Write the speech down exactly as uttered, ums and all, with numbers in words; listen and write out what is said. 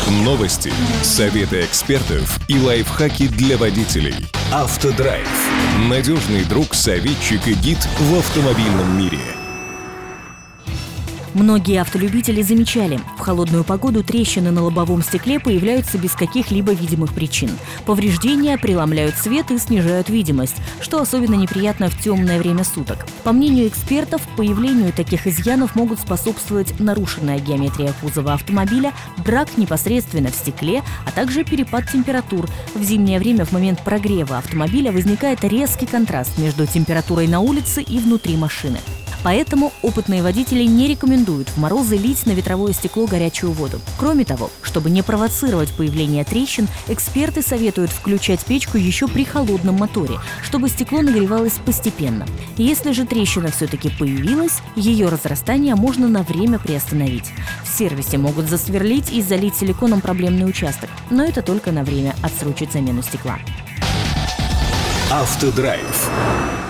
Новости, советы экспертов и лайфхаки для водителей. Автодрайв. Надежный друг, советчик и гид в автомобильном мире. Многие автолюбители замечали, в холодную погоду трещины на лобовом стекле появляются без каких-либо видимых причин. Повреждения преломляют свет и снижают видимость, что особенно неприятно в темное время суток. По мнению экспертов, появлению таких изъянов могут способствовать нарушенная геометрия кузова автомобиля, брак непосредственно в стекле, а также перепад температур. В зимнее время в момент прогрева автомобиля возникает резкий контраст между температурой на улице и внутри машины. Поэтому опытные водители не рекомендуют в морозы лить на ветровое стекло горячую воду. Кроме того, чтобы не провоцировать появление трещин, эксперты советуют включать печку еще при холодном моторе, чтобы стекло нагревалось постепенно. Если же трещина все-таки появилась, ее разрастание можно на время приостановить. В сервисе могут засверлить и залить силиконом проблемный участок, но это только на время отсрочит замену стекла. Автодрайв.